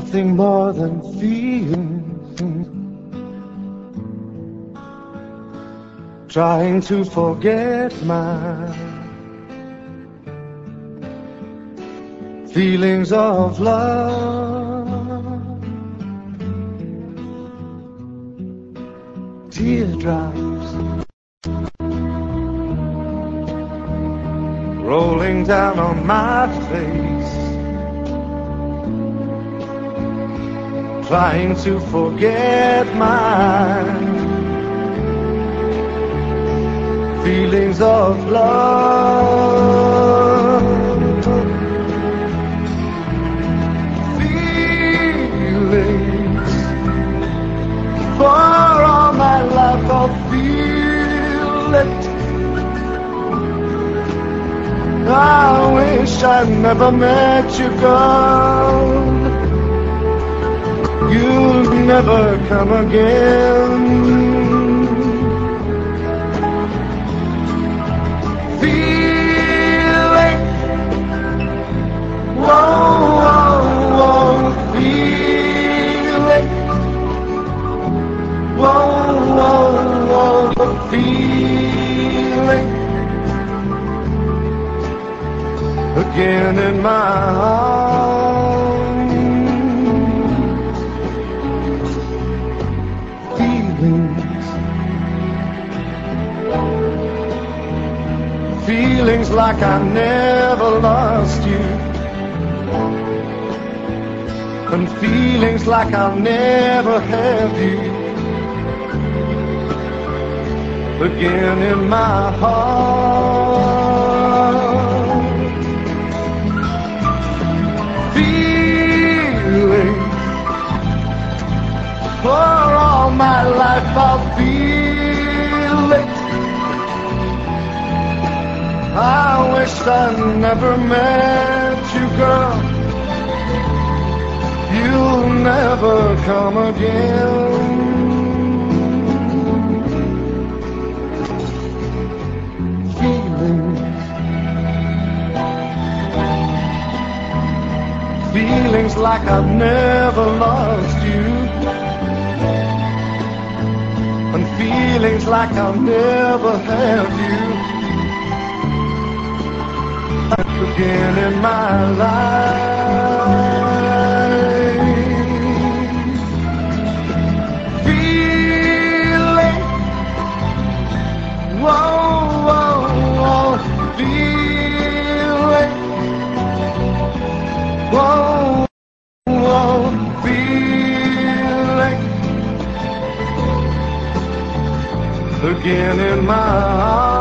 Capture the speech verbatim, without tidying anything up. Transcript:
nothing more than feelings. Trying to forget my feelings of love. Teardrops rolling down on my face, trying to forget my feelings of love. Feelings, for all my life I'll feel it. I wish I never met you, girl. You'll never come again. Feeling, whoa, whoa, whoa, feeling, whoa, whoa, whoa, feeling. Again in my arms, feelings, feelings like I never lost you, and feelings like I'll never have you. Again in my heart. For all my life I'll feel it. I wish I never met you, girl. You'll never come again. Feelings, feelings like I've never lost you, and feelings like I'll never have you again in my life. Feeling, whoa, whoa, whoa, feeling, whoa, whoa, feeling. Again in my heart.